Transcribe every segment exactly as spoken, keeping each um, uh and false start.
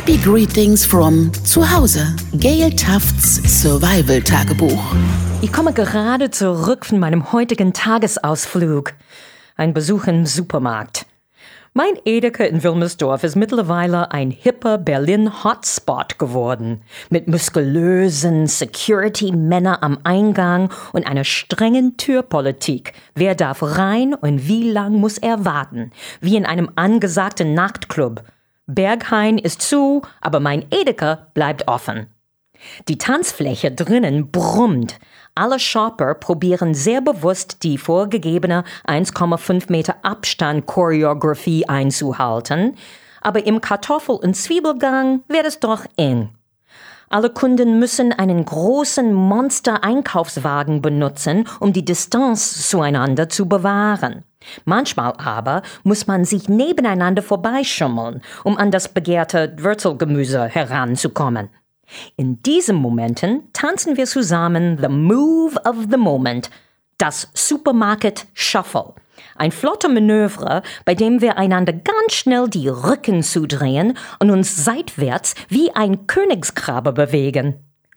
Happy Greetings from zu Hause. Gail Tufts Survival Tagebuch. Ich komme gerade zurück von meinem heutigen Tagesausflug. Ein Besuch im Supermarkt. Mein Edeka in Wilmersdorf ist mittlerweile ein hipper Berlin-Hotspot geworden. Mit muskulösen Security-Männern am Eingang und einer strengen Türpolitik. Wer darf rein und wie lang muss er warten? Wie in einem angesagten Nachtclub. Berghain ist zu, aber mein Edeka bleibt offen. Die Tanzfläche drinnen brummt. Alle Shopper probieren sehr bewusst die vorgegebene eins Komma fünf Meter Abstand-Choreografie einzuhalten, aber im Kartoffel- und Zwiebelgang wird es doch eng. Alle Kunden müssen einen großen Monster-Einkaufswagen benutzen, um die Distanz zueinander zu bewahren. Manchmal aber muss man sich nebeneinander vorbeischummeln, um an das begehrte Würzelgemüse heranzukommen. In diesen Momenten tanzen wir zusammen The Move of the Moment, das Supermarket Shuffle. Ein flotter Manöver, bei dem wir einander ganz schnell die Rücken zudrehen und uns seitwärts wie ein Königskrabbe bewegen.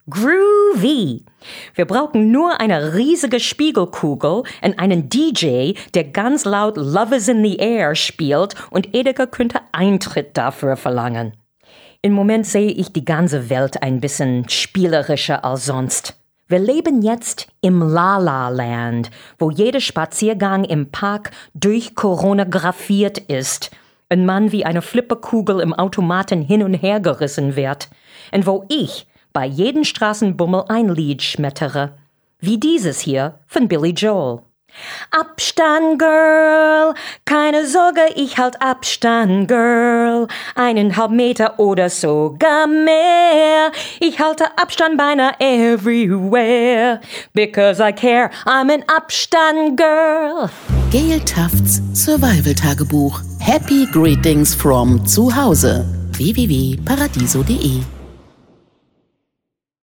Groovy! Wir brauchen nur eine riesige Spiegelkugel und einen D J, der ganz laut Love is in the Air spielt, und Edeka könnte Eintritt dafür verlangen. Im Moment sehe ich die ganze Welt ein bisschen spielerischer als sonst. Wir leben jetzt im La-La-Land, wo jeder Spaziergang im Park durchchoreografiert ist und man wie eine Flipperkugel im Automaten hin und her gerissen wird und wo ich bei jedem Straßenbummel ein Lied schmettere, wie dieses hier von Billy Joel. Abstand, Girl, keine Sorge, ich halt Abstand, Girl, eineinhalb Meter oder sogar mehr. Ich halte Abstand beinahe everywhere, because I care, I'm an Abstand, Girl. Gail Tufts Survival Tagebuch. Happy Greetings from zu Hause. w w w punkt paradiso punkt de